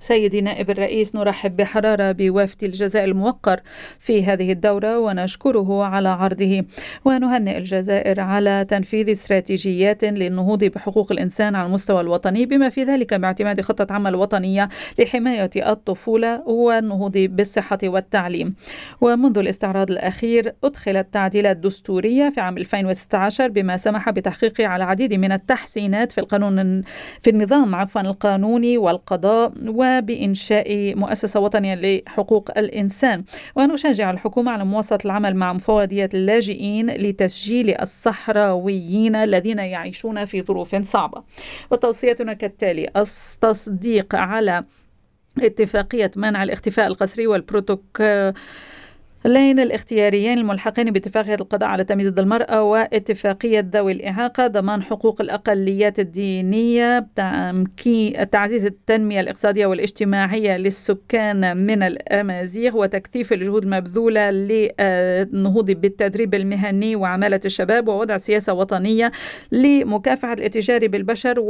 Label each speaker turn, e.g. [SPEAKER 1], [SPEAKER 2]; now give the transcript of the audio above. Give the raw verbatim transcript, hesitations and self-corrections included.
[SPEAKER 1] سيدي نائب الرئيس، نرحب بحرارة بوفد الجزائر الموقر في هذه الدورة ونشكره على عرضه، ونهنئ الجزائر على تنفيذ استراتيجيات للنهوض بحقوق الإنسان على المستوى الوطني، بما في ذلك باعتماد خطة عمل وطنية لحماية الطفولة والنهوض بالصحة والتعليم. ومنذ الاستعراض الأخير أدخلت تعديلات دستورية في عام ألفين وستة عشر بما سمح بتحقيق على العديد من التحسينات في القانون في النظام عفوا القانوني والقضاء، وبإنشاء مؤسسة وطنية لحقوق الإنسان. ونشجع الحكومة على مواصلة العمل مع مفوضية اللاجئين لتسجيل الصحراويين الذين يعيشون في ظروف صعبة. وتوصيتنا كالتالي: التصديق على اتفاقية منع الاختفاء القسري والبروتوكول اللين الاختياريين الملحقين باتفاقية القضاء على تمييز المرأة واتفاقية ذوي الإعاقة، ضمان حقوق الأقليات الدينية، تعزيز التنمية الاقتصادية والاجتماعية للسكان من الأمازيغ، وتكثيف الجهود المبذولة للنهوض بالتدريب المهني وعمالة الشباب، ووضع سياسة وطنية لمكافحة الاتجار بالبشر